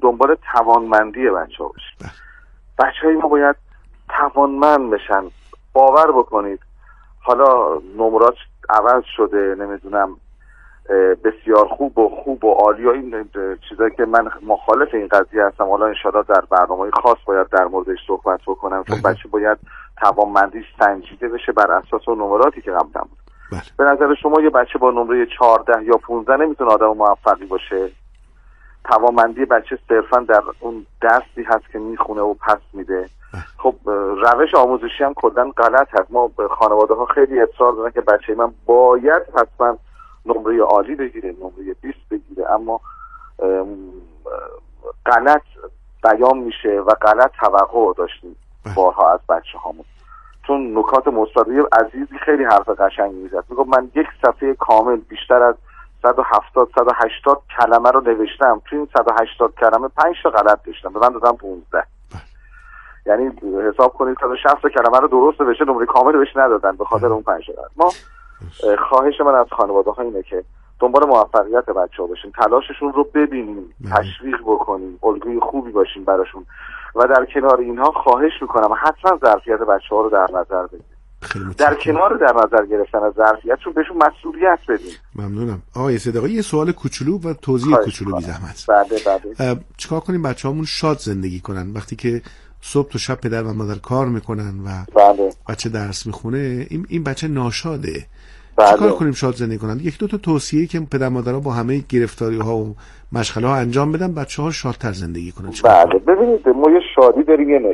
دنبال توانمندی بچه‌ها باشیم. بچه‌های ما باید توانمند بشن. باور بکنید حالا نمرات عوض شده، نمیدونم بسیار خوب و عالی و این چیزایی که من مخالف این قضیه هستم. حالا انشاءالله در برنامه‌های خاص باید در موردش صحبت بکنم، چون بچه باید توانمندیش سنجیده بشه بر اساس اون نمراتی که قبلا بود. به نظر شما یه بچه با نمره 14 یا 15 نمیتونه آدم موفقی باشه؟ توانمندی بچه صرفا در اون درسی هست که میخونه و پس میده. خب روش آموزشی هم کلا غلط هست. ما خانواده ها خیلی اصرار دارن که بچه من باید حتما نمره عالی بگیره، نمره 20 بگیره، اما غلط بیان میشه و غلط توقع داشتیم بارها از بچه هامون. چون نکات مثبت عزیزی خیلی حرف قشنگی میزد، میگم من یک صفحه کامل بیشتر از 170-180 کلمه رو نوشتم، تو این 180 کلمه 5 تا غلط داشتم، به من دادم 15. یعنی حساب کنید 160 کلمه رو درست نوشته، نمره کامل بهش ندادن به خاطر اون 5 تا غلط. ما خواهش من از خانواده‌ها اینه که دنبال موفقیت بچه‌ها باشیم، تلاششون رو ببینیم، تشویق بکنیم، الگوی خوبی باشیم براشون و در کنار اینها خواهش میکنم حتما ظرفیت بچه‌ها رو در نظر بگیریم. در کنار در نظر گرفتن از ظرفیتشون بهشون مسئولیت بدیم. ممنونم. آقای صدقی یه سوال کوچولو و توضیح کوچولو بی زحمت. بله. چیکار کنیم بچه‌هامون شاد زندگی کنن وقتی که صبح تا شب پدر و مادر کار میکنن و بچه درس میخونه؟ این بچه ناشاده. چیکار کنیم شاد زندگی کنن؟ یک دو تا توصیه که پدر مادرها با همه گرفتاری ها و مشغله ها انجام بدن بچه‌ها شادتر زندگی کنن. بله ببینید ما یه شادی داریم، یه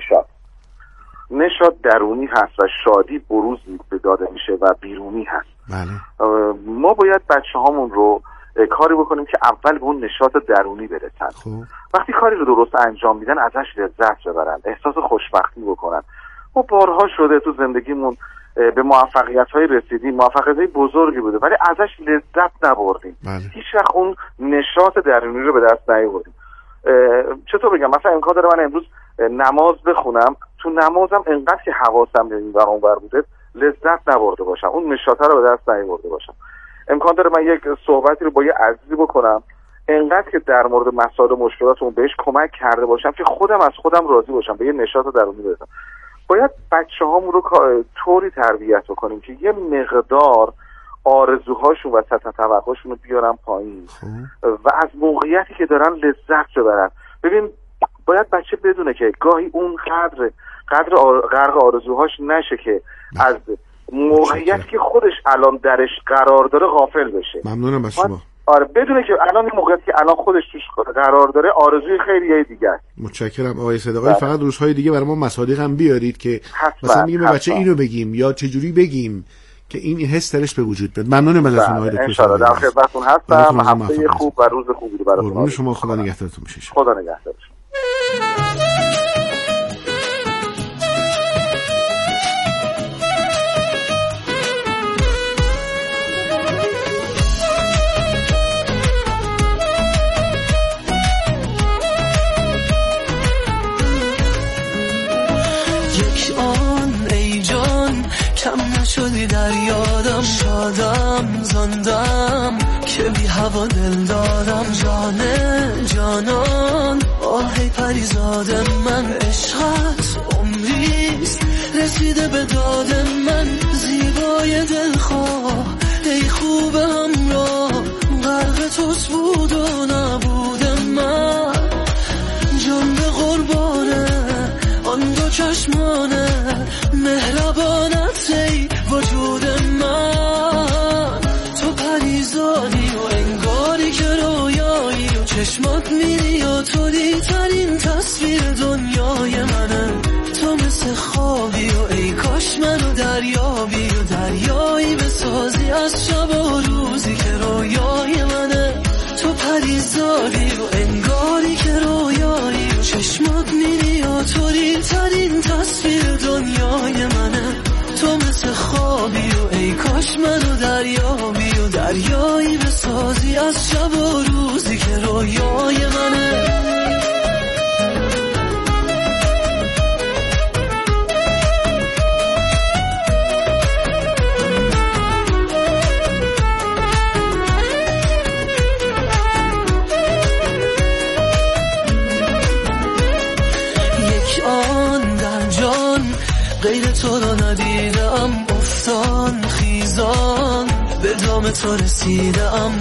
نشاط درونی هست و شادی بروز داده میشه و بیرونی هست. بله. ما باید بچه‌هامون رو کاری بکنیم که اول به اون نشاط درونی برسن. وقتی کاری رو درست انجام میدن ازش لذت ببرن، احساس خوشبختی بکنن. ما بارها شده تو زندگیمون به موفقیت‌های رسیدیم، موفقیت‌های بزرگی بوده ولی ازش لذت نبردیم. هیچ وقت اون نشاط درونی رو به دست نیاوردیم. چطور بگم؟ مثلا امکان داره من امروز نماز بخونم، تو نمازم انقدر که حواسم به این ور اون ور بوده لذت نبرده باشم، اون نشاطه رو به دست نیاورده باشم. امکان داره من یک صحبتی رو با یه عزیزی بکنم، انقدر که در مورد مسائل و مشکلاتمون بهش کمک کرده باشم که خودم از خودم راضی باشم، به یه نشاط درونی برسم. باید بچه‌هامون رو طوری تربیت بکنیم که یه مقدار آرزوهاشون و سطح توقعشون رو بیارن پایین و از موقعیتی که دارن لذت ببرن. ببین باید بچه بدونه که گاهی اون قدر غرق آرزوهاش نشه که از موقعیتی که خودش الان درش قرار داره غافل بشه. ممنونم از شما. آره بدونه که الان این موقعیتی که الان خودش توش قرار داره آرزوی خیلیه دیگه. متشکرم آقای صدقی. فقط روزهای دیگه برای ما مصادیق هم بیارید که مثلا میگیم به بچه اینو بگیم یا چجوری بگیم که این حس درش به وجود بیاد. ممنونم ازتون آقای دکتر. ان شاء الله در خدمتتون هستم. هفته خوب و روز خوبی رو براتون. قربون شما. خدا نگهدارتون باشه. خدا نگهدار. کم نشدی در یادم، شادم زندم که بی هوا دل دارم. جانان آهی پریزاد من، عشقت عمریست رسیده به داد من. زیبای دلخواه ای خوب همراه، غرق توست بود و نبود من. جان به قربانه آن دو چشمانه، مهربانت ای وجود من. تو پریزانی و انگاری که رویایی و چشمات میری و تو دیترین تصویر دنیای منه. تو مثل خوابی و ای کاش منو دریابی و دریایی بسازی از شب و روزی که رویای منه. تو پریزانی و انگاری که رویایی و چشمات میری و تو دیترین تصویر دنیای منه. تو مثل خوابی و ای کاش منو دریابی و دریایی بسازی از شب و روزی که رویای منه. غیر تو رو ندیدم، افتان خیزان به دام تو رسیدم،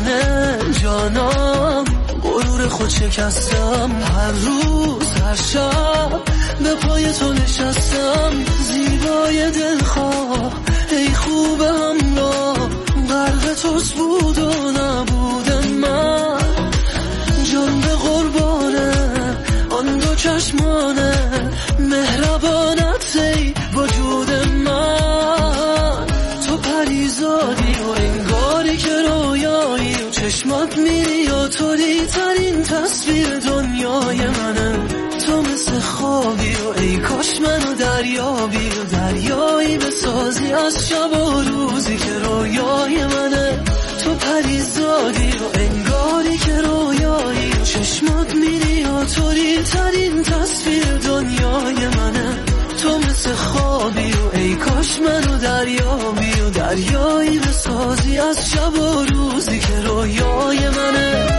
جانم غرور خود شکستم، هر روز هر شب به پای تو نشستم، زیبای دلخواه ای خوب همراه، غرق توست بود و نبود من، جان به قربانه آن دو چشمانه مهربانت ای وجود من، تو پریزادی و انگاری که رویایی و چشمات میری و توری ترین تصویر دنیای منه، تو مثل خوابی و ای کاش منو دریابی و دریایی بسازی از شب و روزی که رویای منه، تو پریزادی و انگاری که رویایی و چشمات میری و توری ترین تصویر دنیای منه، تو مثل خوابی و ای کاش منو دریابی و دریایی بسازی از شب و روزی که رویای منه.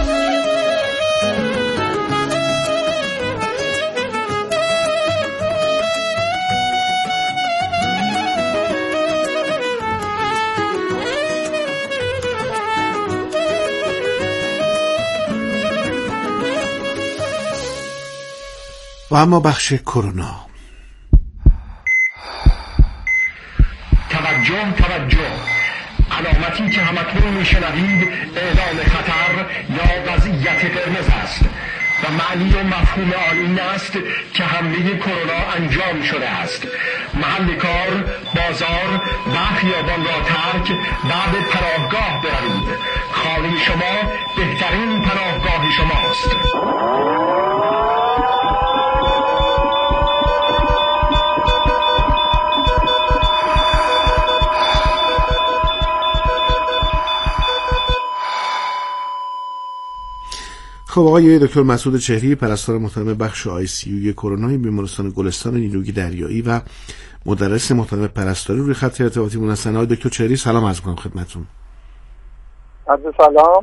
و اما بخش کرونا. توجه علامتی که همکنون میشنوید اعلام خطر یا وضعیت قرمز است و معنی و مفهوم آن این است که حمله کرونا انجام شده است. محل کار، بازار و خیابان را ترک و به پناهگاه بروید. خانه شما بهترین پناهگاه شماست. خب آقای دکتر مسعود چهری، پرستار محترم بخش ICU کرونا بیمارستان گلستان نیروی دریایی و مدرس محترم پرستاری، روی خط ارتباطی مون هستن. آقای دکتر چهری سلام عرض می‌کنم خدمتتون. عرض سلام.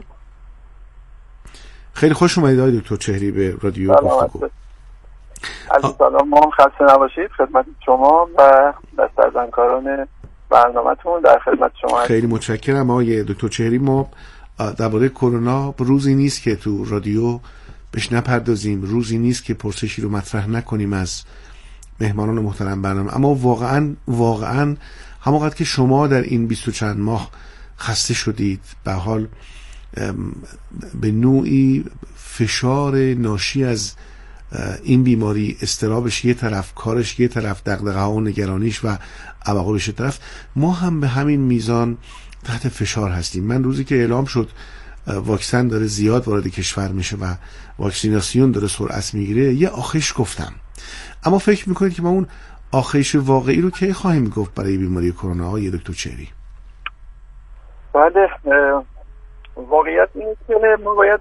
خیلی خوش اومدید آقای دکتر چهری به رادیو گفتگو. عرض سلام، ما خسته نباشید، خدمت شما و دست از همکاران برنامه‌تون در خدمت شما هستیم. خیلی متشکرم آقای دکتر چهری. ما درباره کرونا روزی نیست که تو رادیو بهش نپردازیم، روزی نیست که پرسشی رو مطرح نکنیم از مهمانان محترم برنامه، اما واقعا همونقدر که شما در این 20 چند ماه خسته شدید، به حال به نوعی فشار ناشی از این بیماری، استرابش یه طرف، کارش یه طرف، دغدغه‌ها و نگرانیش و عواقبش یه طرف، ما هم به همین میزان تحت فشار هستیم. من روزی که اعلام شد واکسن داره زیاد وارد کشور میشه و واکسیناسیون داره سرعت میگیره، یه آخیش گفتم. اما فکر میکنید که ما اون آخیش واقعی رو کی خواهیم گفت برای بیماری کرونا های دکتر چهری؟ بله، واقعیت اینه که ما باید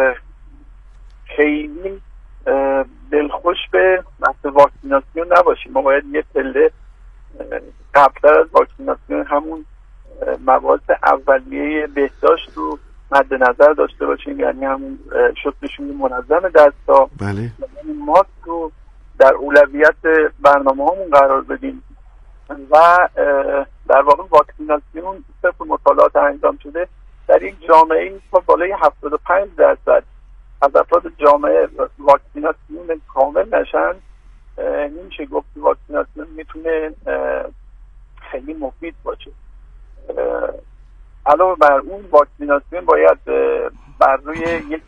خیلی دلخوش به بحث واکسیناسیون نباشیم. ما باید یه پله قبلتر از واکسیناسیون همون مواد اولیه بهداشت رو مد نظر داشته باشیم، یعنی همون شستشوی منظم دستا، بله، ماسک رو در اولویت برنامه‌هامون قرار بدیم و در واقع واکسیناسیون طبق مطالعات انجام شده در یک جامعه تا بالای 75% از افراد جامعه واکسیناسیون کامل نشن، نمیشه گفت واکسیناسیون میتونه خیلی مفید باشه. علاوه بر اون واکسیناسیون باید بر روی یک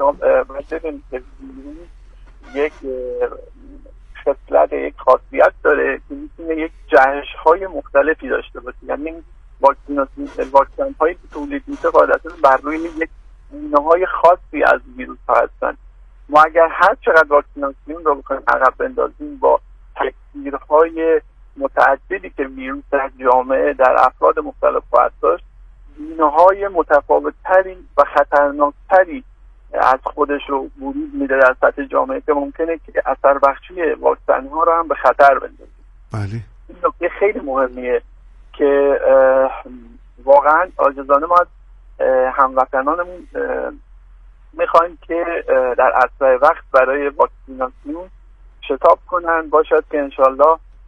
یک خصلت، یک خاصیت داره که میتونه یک جهش‌های مختلفی داشته باشه. یعنی واکسن‌هایی که تولید میشه قاعدتاً بر روی یک گونه‌های خاصی از ویروس هستن. ما اگر هر چقدر واکسیناسیون رو بخوایم عقب بندازیم با تکثیرهای متعددی که ویروس در جامعه در افراد مختلف خواهد داشت، گونه‌های متفاوت‌تری و خطرناکتری از خودش رو ورود میده در سطح جامعه که ممکنه که اثر بخشی واکسن‌ها رو هم به خطر بندازه. بله. این نکته خیلی مهمیه که واقعا عاجزانه ما از هموطنانمون میخوایم که در اسرع وقت برای واکسیناسیون شتاب کنن، باشد که انشالله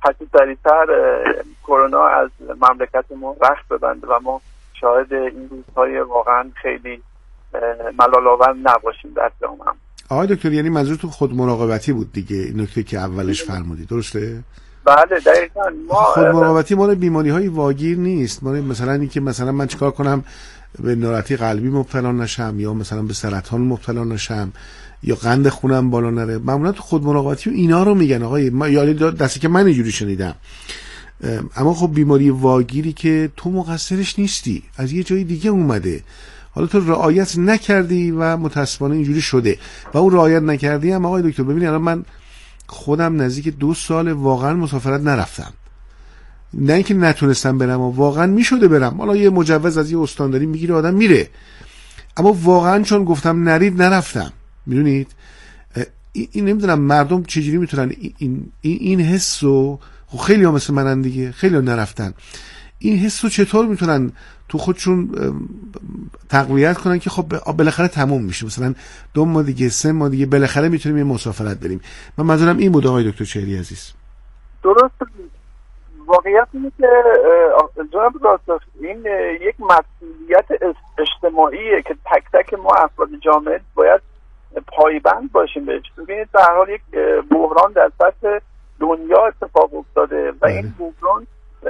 هرچی سریعتر کرونا از مملکت ما رخت ببنده و ما شاهد این روزهای واقعا خیلی ملال‌آور نباشیم در جامعه. آقای دکتر یعنی منظورتون خود مراقبتی بود دیگه، این نکته که اولش فرمودید، درسته؟ بله دقیقاً. خود مراقبتی مال بیماری‌های واگیر نیست، مال مثلا اینکه مثلا من چیکار کنم به ناراحتی قلبی مبتلا نشم، یا مثلا به سرطان مبتلا نشم، یا قند خونم بالا نره. معمولا تو خود مراقبتی و اینا رو میگن آقای، یعنی دستی که من اینجوری شنیدم. اما خب بیماری واگیری که تو مقصرش نیستی، از یه جای دیگه اومده، حالا تو رعایت نکردی و متاسفانه اینجوری شده و اون رعایت نکردی هم آقای دکتر. ببینید الان من خودم نزدیک 2 سال واقعا مسافرت نرفتم، نه اینکه نتونستم برم و واقعا میشده برم، حالا یه مجوز از یه استانداری میگیره آدم میره، اما واقعا چون گفتم نرید نرفتم. میدونید این نمیدونم مردم چجوری میتونن این حسو، خیلی ها مثل منن دیگه، خیلی ها نرفتن، این حسو چطور میتونن تو خودشون تقویت کنن که خب بالاخره تموم میشه، مثلا 2 ماه دیگه 3 ماه دیگه بالاخره میتونیم یه مسافرت بریم. من منظورم این بود آقای دکتر چهری عزیز. درست. واقعیت اینه که جناب راستاخ این یک مسئولیت اجتماعیه که تک تک ما افراد جامعه باید پایبند باشیم بهش. ببینید به هر حال یک بحران در سطح دنیا اتفاق افتاده و این بحران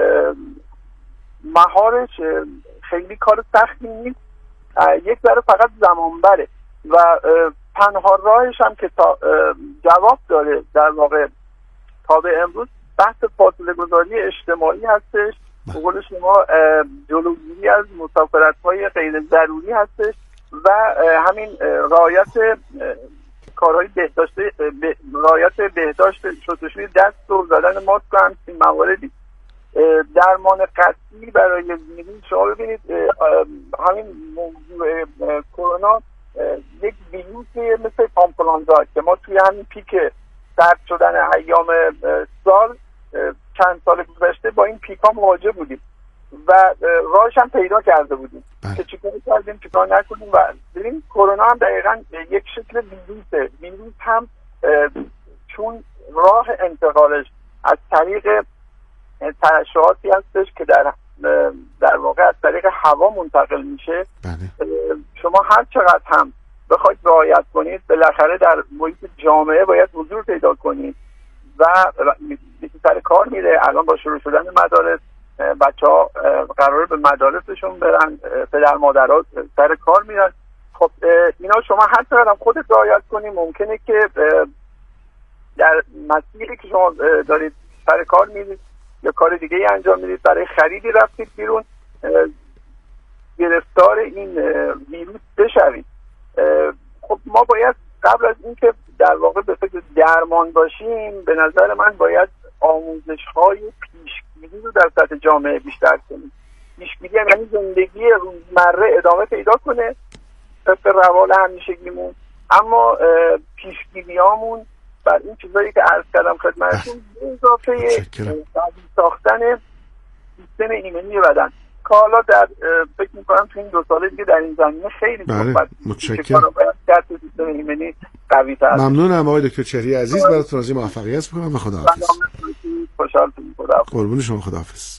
مهارش خیلی کار سختی نیست، یک ذره فقط زمان بره و تنها راهش هم که جواب داره در واقع تا به امروز بحث فاصله گذاری اجتماعی هستش، به قول شما جلوگیری از مسافرت‌های غیر ضروری هستش و همین رعایت کارهای رعایت بهداشت شستشوی دست و زدن ماسک و همچین مواردی. درمان قطعی برای ویروس، شما ببینید همین موضوع کرونا یک ویروسی مثل آنفلانزا که ما توی همین پیک سرد شدن ایام سال چند سال گذشته با این پیک ها مواجه بودیم و راهش هم پیدا کرده بودیم که چیکار کردیم چیکار نکنیم و ببین کرونا هم دقیقاً یک شکل ویروسه. ویروس هم چون راه انتقالش از طریق ترشحاتی هستش که در واقع از طریق هوا منتقل میشه. شما هر چقدر هم بخواید رعایت کنید بالاخره در محیط جامعه باید حضور پیدا کنید و سر کار میره. الان با شروع شدن مدارس بچه‌ها قراره به مدارسشون برن، پدر مادرها سر کار میرن. خب اینا شما هر چقدر هم خودت رعایت کنید ممکنه که در مسیری که شما دارید سر کار میرید یا کار دیگه ای انجام میدید، برای خریدی رفتید بیرون، گرفتار این ویروس بشوید. خب ما باید قبل از اینکه در واقع به فکر درمان باشیم به نظر من باید آموزش‌های پیشگیری رو در سطح جامعه بیشتر کنیم. پیشگیری یعنی زندگی روزمره ادامه پیدا کنه طبق روال همیشگیمون، اما پیشگیریامون بر این چیزایی که عرض کردم خدمتتون اضافه ساختن سیستم ایمنی بدن که حالا در فکر می‌کنم تو این 2 سال دیگه در این زمینه خیلی صحبت متشکرم. سیستم ایمنی قوی‌تر. ممنونم آقای دکتر چهری عزیز، براتون آرزوی موفقیت می‌کنم و خداحافظ. خوشحالتون. خداحافظ. قربون شما، خداحافظ.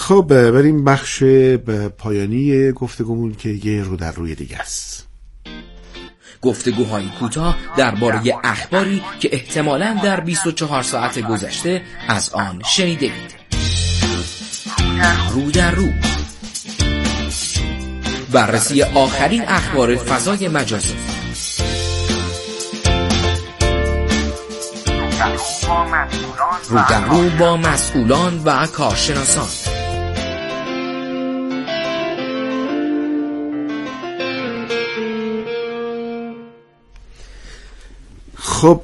خب بریم بخش پایانی گفتگومون که یه رو در روی دیگه است. گفتگوهای کوتاه درباره اخباری که احتمالاً در 24 ساعت گذشته از آن شنیدید. رو در رو، بررسی آخرین اخبار فضای مجازی. رو در رو با مسئولان و کارشناسان. خب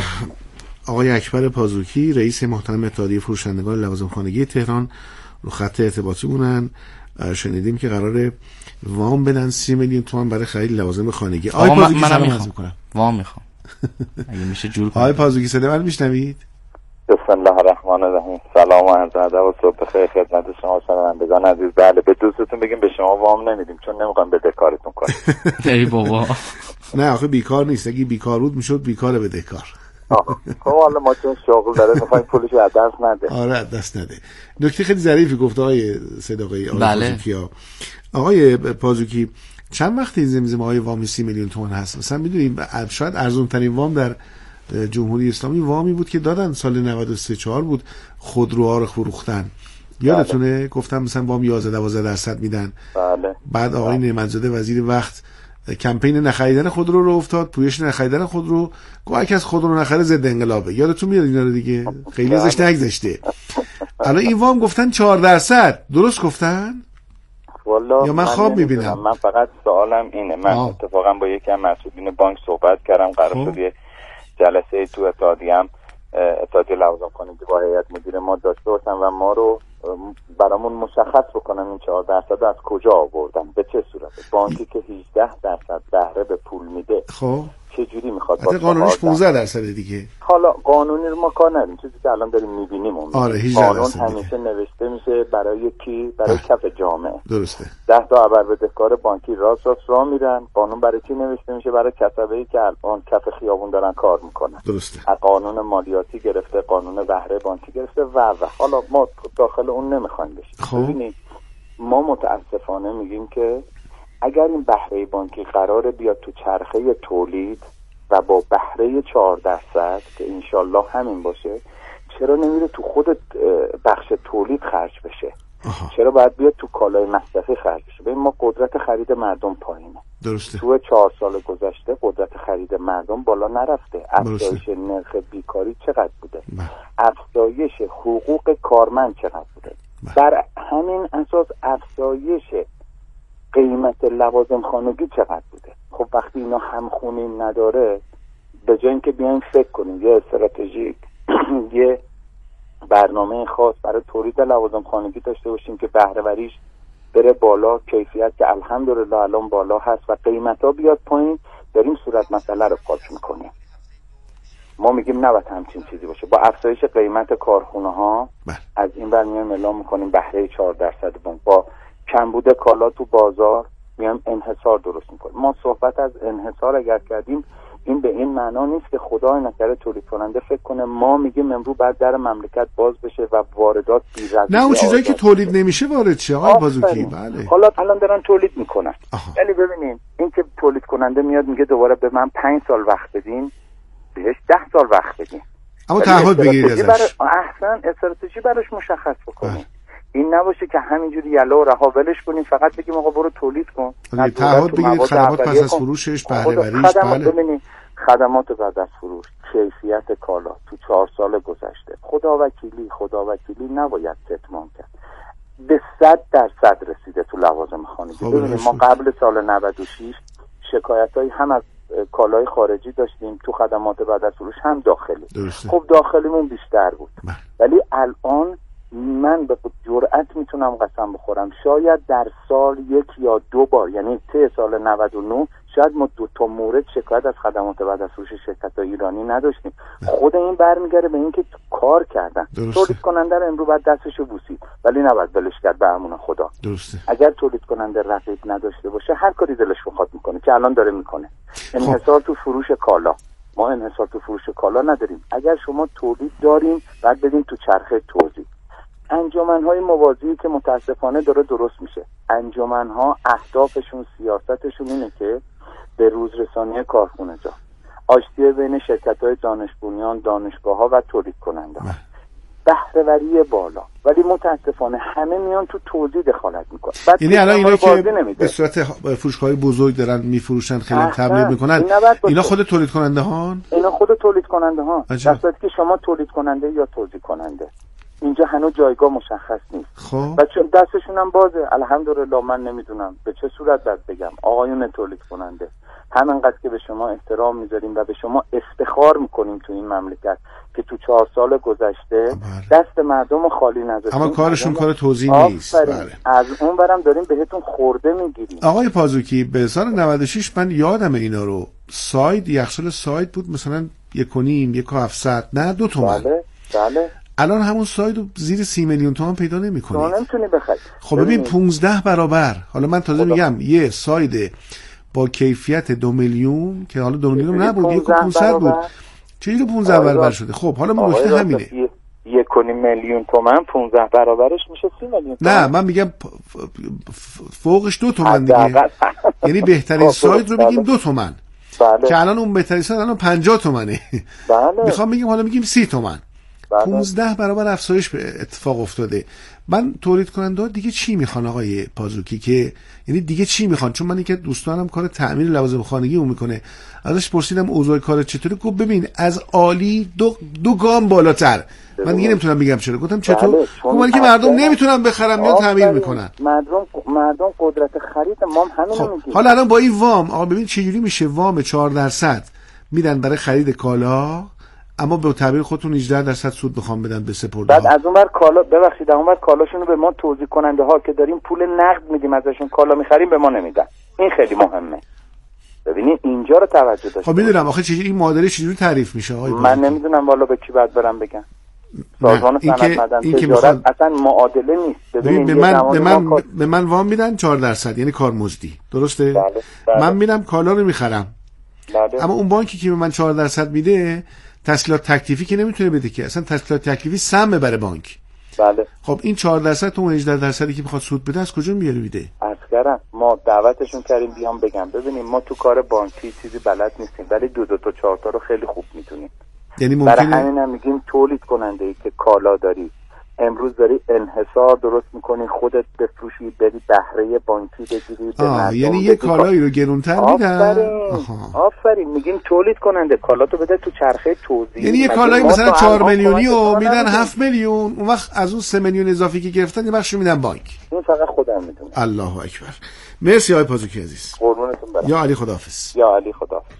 آقای اکبر پازوکی رئیس محترم اتحادیه فروشندگان لوازم خانگی تهران رو خط ارتباطی مونن. شنیدیم که قراره وام بدن 30 میلیون تومان برای خرید لوازم خانگی. آقای پازوکی منم میخوام وام میخوام اگه میشه جور کنم. آقای پازوکی صدا من میشنوید؟ بسم الله الرحمن الرحیم. سلام و عرض ادب و صبح بخیر خدمت شما شنوندگان عزیز. بله به دوستتون بگیم به شما وام نمیدیم چون نمیخوام بدهکارتون کنیم. ای بابا نه آخه بیکار نیست، اگه بیکار بود میشد بیکار بدهکار. خب حالا ما چون شغل داره میخوایم پولش از دست نده. آره از دست نده. نکته خیلی ظریفی گفت آقای صداقی. بله. آقای پازوکی چند وقت این زمزمه های وام 30 میلیون تومان هست؟ مثلا میدونیم شاید ارزون ترین وام در جمهوری اسلامی وامی بود که دادن سال 93-4 بود خودروها رو فروختن. یادتونه گفتم مثلا وام 11-12% میدن. بله. بعد آقای نعمتزاده وزیر وقت کمپین نخریدن خودرو رو افتاد، پویش نخریدن خودرو، گویا که از خودرو نخره ضد انقلابه. یادتون میاد اینا رو دیگه؟ خیلی ازش نگذشته. الان این وام گفتن 4%. درست گفتن؟ والا یا من خواب میبینم؟ من فقط سوالم اینه. من اتفاقا با یکی از مسئولین بانک صحبت کردم، قرار شد یه جلسه تو اتحادیه لوازم خانگی با هیئت مدیره ما داشته باشن و ما رو برامون مشخص بکنن این 4% از کجا آوردن، به چه صورت. بانکی که 18% بهره به پول میده خب چه جوری میخواد؟ با قانونش 15% دیگه. حالا قانونی رو ما کار نداریم، چیزی که الان داریم میبینیم قانون همیشه نوشته میشه برای کی؟ برای کف جامعه. درسته. 10 تا ابربدهکار بانکی راست راه میرن. قانون برای کی نوشته میشه؟ برای کسبه‌ای که الان کف خیابون دارن کار میکنن. درسته. قانون مالیاتی گرفته، قانون بهره بانکی گرفته و حالا ما داخل اون نمیخوایم بشیم. ببینید ما متاسفانه میگیم که اگر این بهره بانکی قراره بیاد تو چرخه تولید و با بهره 4% که انشالله همین باشه، چرا نمیره تو خود بخش تولید خرج بشه؟ چرا باید بیاد تو کالای مصرفی خرج بشه؟ ببین ما قدرت خرید مردم پایینه. درسته. تو 4 سال گذشته قدرت خرید مردم بالا نرفته. افزایش نرخ بیکاری چقدر بوده؟ افزایش حقوق کارمند چقدر بوده؟ بر همین اساس افزایش قیمت لوازم خانگی چقدر بوده؟ خب وقتی اینا همخونی نداره، به جای اینکه بیایم فکر کنیم یه استراتژی یه برنامه خاص برای تولید لوازم خانگی داشته باشیم که بهره وریش بره بالا، کیفیت که الحمدلله الان بالا هست و قیمتا بیاد پایین، داریم صورت مسئله رو فاش میکنیم. ما میگیم نباید همچین چیزی باشه. با افزایش قیمت کارخونه ها از این ور میایم اعلام میکنیم بهره 4% بانک. با کمبود کالا تو بازار میایم انحصار درست میکنیم. ما صحبت از انحصار اگر کردیم این به این معنا نیست که خدای نکرده تولید کننده فکر کنه ما میگیم امروز بعد در مملکت باز بشه و واردات بی‌رزمی. نه اون چیزایی که تولید نمیشه وارد شه آقای پازوکی. بله. حالا الان دارن تولید میکنن. یعنی ببینین این که تولید کننده میاد میگه دوباره به من 5 سال وقت بدین، بهش 10 سال وقت بدین. اما تعهد بگیرید ازش. احسن استراتژی براش مشخص بکنید. این نباشه که همینجوری یلا و رها ولش کنیم فقط بگیم آقا برو تولید کن. تعهد بگیرید خدمات پس از فروشش، بهره وریش. بله. خدمات بعد از فروش، کیفیت کالا تو 4 سال گذشته خداوکیلی نباید کتمان کرد. به 100% رسیده تو لوازم خانگی. ببینید ما قبل سال 96 شکایتایی هم از کالای خارجی داشتیم تو خدمات بعد از فروش هم داخلی. خب داخلیمون بیشتر بود. ولی الان من به جرئت میتونم قسم بخورم شاید در سال 1 یا 2 بار، یعنی طی سال 99 شاید ما 2 تا مورد شکایت از خدمات بعد از فروش شرکت‌های ایرانی نداشتیم. خود این برمیگره به اینکه کار کردن. تولید کننده رو امروز بعد دستشو بوسید ولی نباید ولش کرد به امون خدا. درسته. اگر تولید کننده رقیب نداشته باشه هر کاری دلش بخواد میکنه که الان داره میکنه. انحصار تو فروش کالا. ما انحصار تو فروش کالا نداریم. اگر شما تولید دارین بعد بدین تو چرخه توزیع. انجمن‌های موازی که متاسفانه داره درست میشه. انجمن‌ها اهدافشون، سیاستشون اینه که به روزرسانی کارخونه جا، آشتی بین شرکت‌های دانش بنیان، دانشگاه‌ها و تولید کننده‌ها، بهره‌وری بالا، ولی متاسفانه همه میان تو توزیع دخالت میکنن. یعنی الان اینا که به صورت فروشگاه‌های بزرگ دارن میفروشن، خیلی تبلیغ میکنن، اینا خود تولید کننده هان؟ اینا خود تولید کننده ها. در صورتی که شما تولید کننده یا توزیع کننده، اینجا هنوز جایگاه مشخص نیست. خب و چون دستشون هم بازه، الحمدلله. من نمیدونم به چه صورت باید بگم آقایون تولید کننده، همینقدر که به شما احترام میذاریم و به شما افتخار میکنیم تو این مملکت که تو 4 سال گذشته دست مردم خالی نذاشتیم. اما کارشون کار توزیع نیست. از اون برم داریم بهتون خورده میگیریم. آقای پازوکی، به سال 96 من یادم اینا رو، ساید یخچال ساید بود مثلا 1.5 1,700 نه 2 تومن. بله. الان همون ساید رو زیر 30 میلیون تومان پیدا نمی‌کنی. تو نمیتونی بخری. خب ببین 15 برابر. حالا من تازه میگم یه ساید با کیفیت 2 میلیون که حالا 2 میلیون نبود، 1,500 بود، چجوری 15 برابر شده؟ خب حالا ما نکته همینه، 1.5 میلیون تومان 15 برابرش میشه 30 میلیون تومان. نه من میگم فوقش 2 تومن دیگه. یعنی بهترین ساید رو بگیم 2 تومن. بله. که الان اون بهترین ساید الان 50 تومنه. بله. میخوام بگم حالا میگیم 30 تومن. 15 برابر افزایش به اتفاق افتاده. من تولید کننده ها دیگه چی میخوان آقای پازوکی؟ که یعنی دیگه چی میخوان؟ چون من اینکه دوستانم کار تعمیر لوازم خانگی اون میکنه، ازش پرسیدم اوضاع کار چطوره، گفت ببین از عالی دو گام بالاتر. من دیگه نمیتونم بگم چرا. گفتم چطور؟ گفتم که مردم نمیتونن بخرن، میان تعمیر میکنن. مردم قدرت خرید ما همین میگیم. حالا الان با این وام آقا ببین چجوری میشه وام 4% میدن برای خرید کالا، اما به تعبیر خودتون 18% سود بخوام بدن به سپرده. بعد از اون ور کالا، ببخشید، اون ور کالاشونو به ما توزیع کننده ها که داریم پول نقد میدیم ازشون کالا میخریم به ما نمیدن. این خیلی مهمه. ببینید اینجا رو توجه داشته. خب میدونم آخه چجوری این معادله چجوری تعریف میشه آقای من نمیدونم والا به کی باید برم بگم. سازمان صنعت معدن تجارت اصلا معادله نیست. ببین به من وام میدن 4%، یعنی کارمزدی، درسته؟ بله. من میرم کالا رو میخرم. بله. اما اون بانکی که به من 4% میده تسهیلات تکلیفی که نمیتونه بده که، اصلا تسهیلات تکلیفی سهم بره بانک. بله. خب این 4% تو اون 18% که میخواد سود بده از کجا میاره میده؟ عسکرم ما دعوتشون کردیم بیان بگم ببینیم ما تو کار بانکی چیزی بلد نیستیم، ولی 2 تا 4 تا رو خیلی خوب میتونیم. یعنی ممکنه برای همین هم میگیم تولید کننده ای که کالا داری، امروز داری انحصار درست میکنی، خودت بفروشی، بری بهره بانکی بگیری، یعنی یه کالایی رو گرونتر میدن. آفرین. میگیم تولید کننده، کالاتو بده تو چرخه توزیع. یعنی یه کالایی مثلا 4 میلیونی رو میدن 7 میلیون، اون وقت از اون 3 میلیون اضافی که گرفتن یه بخشو میدن بانک. این فقط خودم میدونم. الله اکبر. مرسی آقای پازوکی عزیز. قربونتون برم. یا علی خداحافظ. یا علی خداحافظ.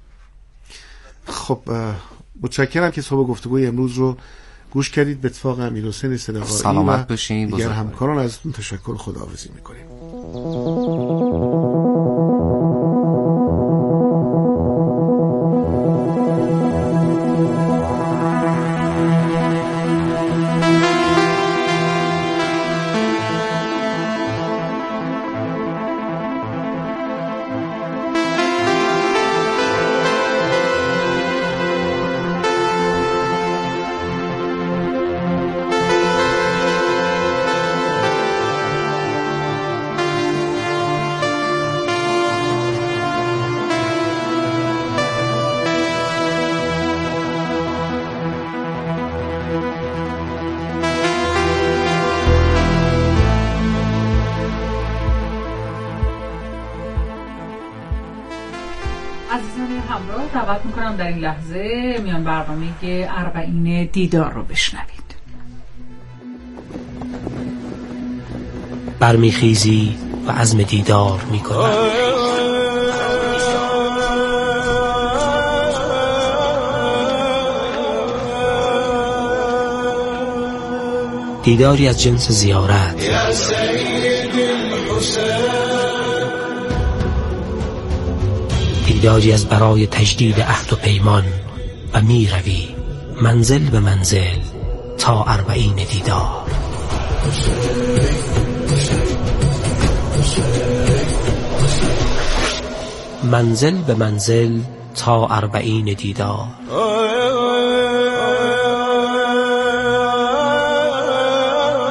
خب متشکرم که صبح گفتگوی امروز رو گوش کردید. به اتفاق امیرحسین صدقایی سلامت باشین. دیگر همکاران ازتون تشکر، خداحافظی میکنیم. دعوت میکنم در این لحظه میان برنامه 40 دیدار رو بشنوید. برمیخیزی و عزم دیدار میکنی، دیداری از جنس زیارت، دیداری از برای تجدید عهد و پیمان، و می روی منزل به منزل تا 40 دیدار. منزل به منزل تا 40 دیدار.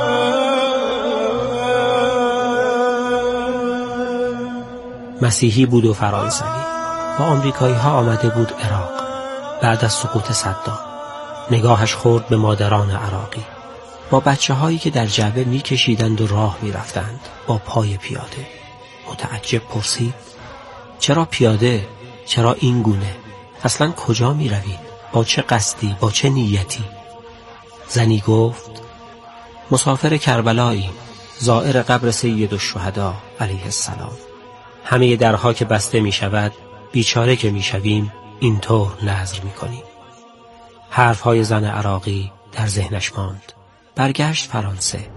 مسیحی بود و فرانسوی. با آمریکایی ها آمده بود عراق. بعد از سقوط صدام نگاهش خورد به مادران عراقی با بچه هایی که در جعبه می کشیدند و راه می رفتند با پای پیاده. متعجب پرسید: چرا پیاده؟ چرا این گونه؟ اصلا کجا می روید؟ با چه قصدی؟ با چه نیتی؟ زنی گفت: مسافر کربلاییم، زائر قبر سید الشهدا علیه السلام. همه درها که بسته می شود، بیچاره که می شویم، اینطور نظر می کنیم. حرفهای زن عراقی در ذهنش ماند. برگشت فرانسه.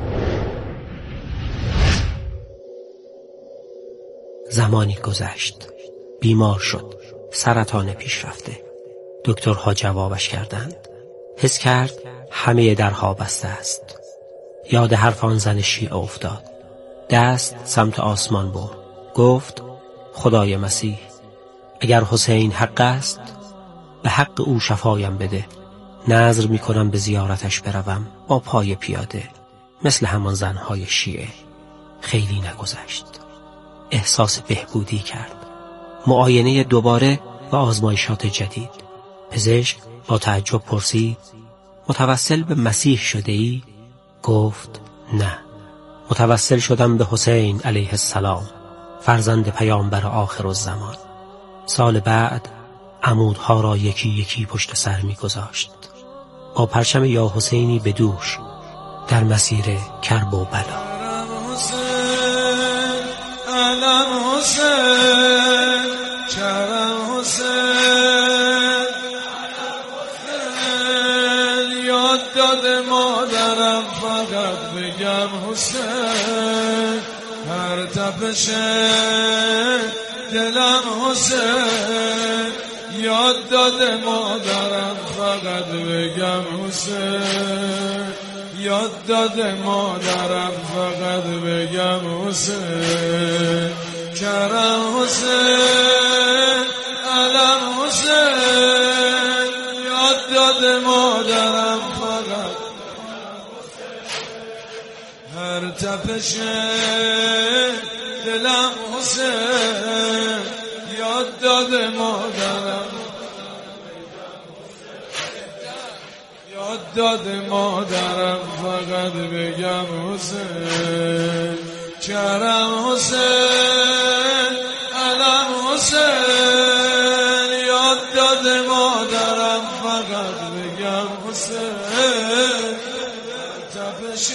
زمانی گذشت. بیمار شد. سرطان پیشرفته. دکترها جوابش کردند. حس کرد همه درها بسته است. یاد حرف آن زن شیعه افتاد. دست سمت آسمان برد. گفت: خدای مسیح، اگر حسین حق است، به حق او شفایم بده. نذر میکنم به زیارتش بروم با پای پیاده، مثل همان زنهای شیعه. خیلی نگذشت. احساس بهبودی کرد. معاینه دوباره و آزمایشات جدید. پزشک با تعجب پرسید: متوسل به مسیح شده ای؟ گفت: نه، متوسل شدم به حسین علیه السلام، فرزند پیامبر آخرالزمان. سال بعد عمودها را یکی یکی پشت سر می گذاشت با پرچم یا حسینی به دوش در مسیر کرب و بلا. علم حسین، کرم حسین، یاد داده مادرم فقط بگم حسین، هر تپش دلم حسین، یاد داده مادرم فقط بگم حسین، یاد داده مادرم فقط بگم حسین، کرم حسین، علم حسین، یاد داده مادرم فقط هر تپش دلم حسین، یاد داده مادرم، یاد داده مادرم فقط بگم حسین، کرم حسین، علم حسین، یاد داده مادرم فقط بگم حسین، تپش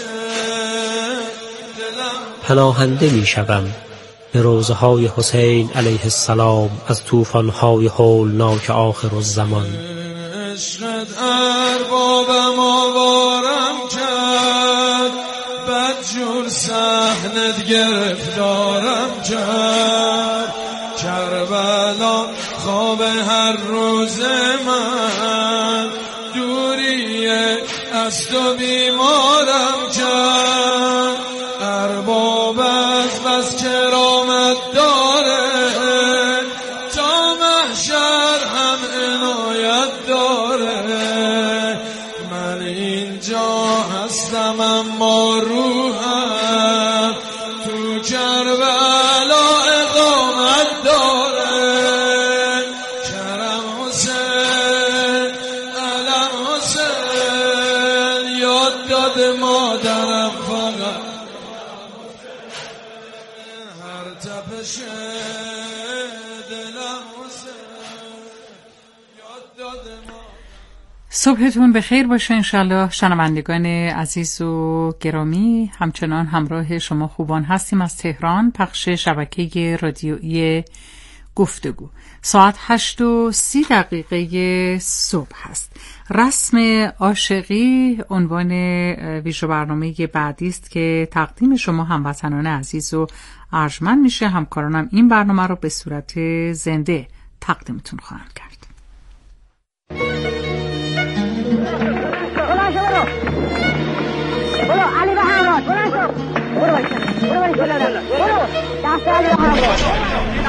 دلم. پناهنده می شوم به روزهای حسین علیه السلام از طوفان‌های هولناک آخرالزمان. عشقت اربابم آوارم کرد، بدجور صحنت گرفتارم کرد، کربلا خواب هر روز من، دوریه از تو بیمارم کرد، ارباب از بس کرامت داره، تا محشر هم عنایت داره، من اینجا هستم اما روحم تو کربلا اقامت داره، کرم حسین، علم حسین، یاد داده مادرم فقط هر تپش دلم حسین، یاد داده مادرم. صبحتون بخیر باشه انشالله شنوندگان عزیز و گرامی. همچنان همراه شما خوبان هستیم از تهران، پخش شبکه رادیویی گفتگو. ساعت 8:30 صبح هست. رسم عاشقی عنوان ویژه برنامه بعدی است که تقدیم شما هموطنان عزیز و ارجمند میشه. همکارانم این برنامه رو به صورت زنده تقدیمتون خواهند کرد. برو علی به همراه، برو دست علی به همراه.